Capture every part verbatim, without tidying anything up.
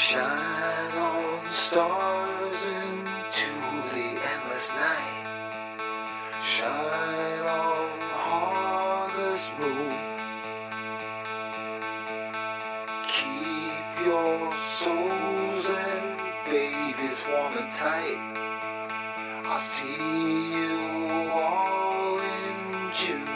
Shine on stars into the endless night. Shine on harvest moon. Keep your souls and babies warm and tight. I'll see you all in June.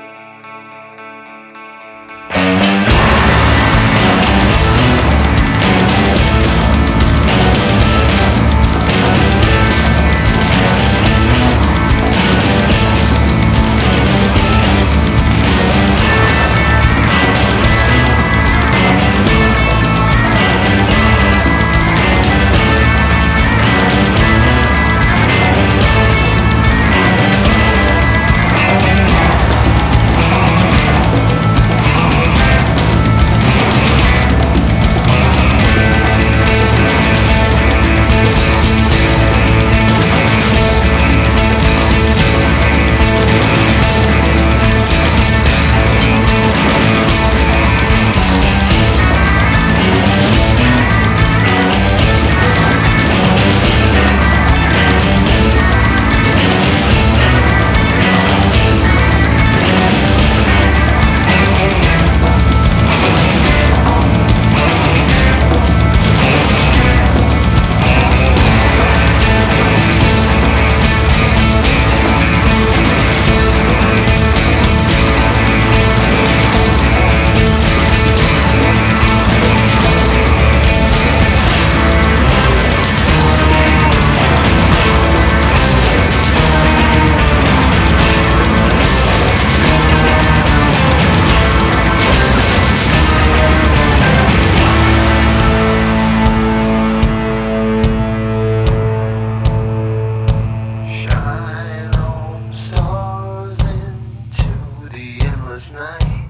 Night.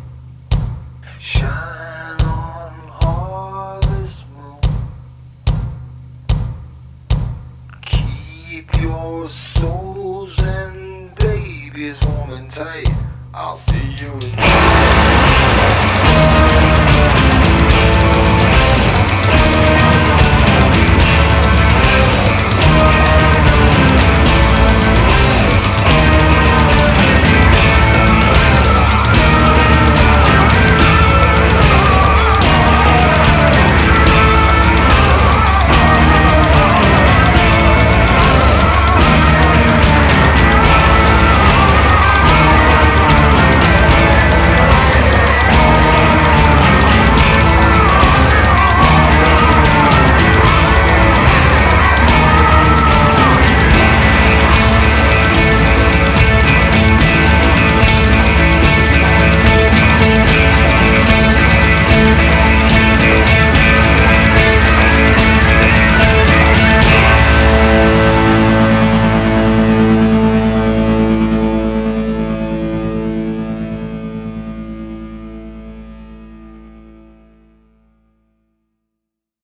Shine on harvest moon. Keep your souls and babies warm and tight. I'll see you in